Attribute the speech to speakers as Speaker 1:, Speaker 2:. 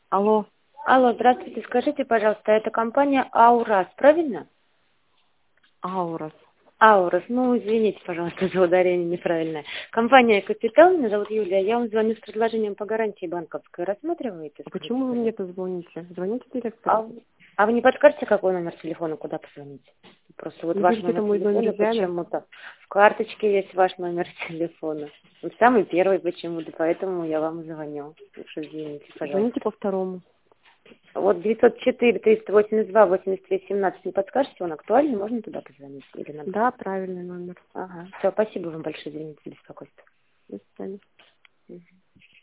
Speaker 1: Алло,
Speaker 2: Алло, здравствуйте. Скажите, пожалуйста, это компания Аурас, правильно?
Speaker 1: Аурос.
Speaker 2: Аурас. Ну, извините, пожалуйста, за ударение неправильное. Компания Капитал, меня зовут Юлия. Я вам звоню с предложением по гарантии банковской. Рассматриваете?
Speaker 1: А
Speaker 2: Скажите,
Speaker 1: почему вы мне
Speaker 2: пожалуйста.
Speaker 1: позвоните? Звоните директору.
Speaker 2: А вы не подскажете, какой номер телефона, куда позвонить? Просто вот
Speaker 1: Вы
Speaker 2: ваш
Speaker 1: говорите, это
Speaker 2: номер
Speaker 1: мой номер
Speaker 2: телефона
Speaker 1: взяли?
Speaker 2: почему-то. В карточке есть ваш номер телефона. Он самый первый почему-то, поэтому я вам звоню. Уж извините,
Speaker 1: Звоните
Speaker 2: пожалуйста.
Speaker 1: по второму.
Speaker 2: Вот 904 382 83 17. Не подскажете, он актуальный? Можно туда позвонить? Или надо?
Speaker 1: Да, правильный номер.
Speaker 2: Ага. Все, спасибо вам большое, извините за беспокойство.
Speaker 1: До свидания.
Speaker 2: Мгм.